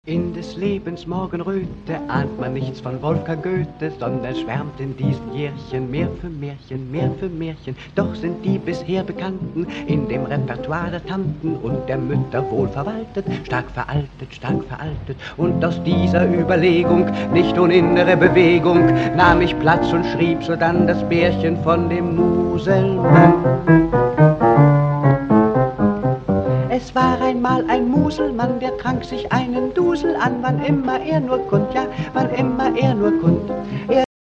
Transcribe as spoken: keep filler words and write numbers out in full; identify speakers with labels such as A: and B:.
A: In des Lebens Morgenröte ahnt man nichts von Wolfgang Goethe, sondern schwärmt in diesen Jährchen mehr für Märchen, mehr für Märchen. Doch sind die bisher Bekannten in dem Repertoire der Tanten und der Mütter wohl verwaltet, stark veraltet, stark veraltet. Und aus dieser Überlegung, nicht ohne innere Bewegung, nahm ich Platz und schrieb sodann das Märchen von dem Muselmann. Es war einmal ein Muselmann, der trank sich einen Dusel an, wann immer er nur kund, ja, wann immer er nur kund. Er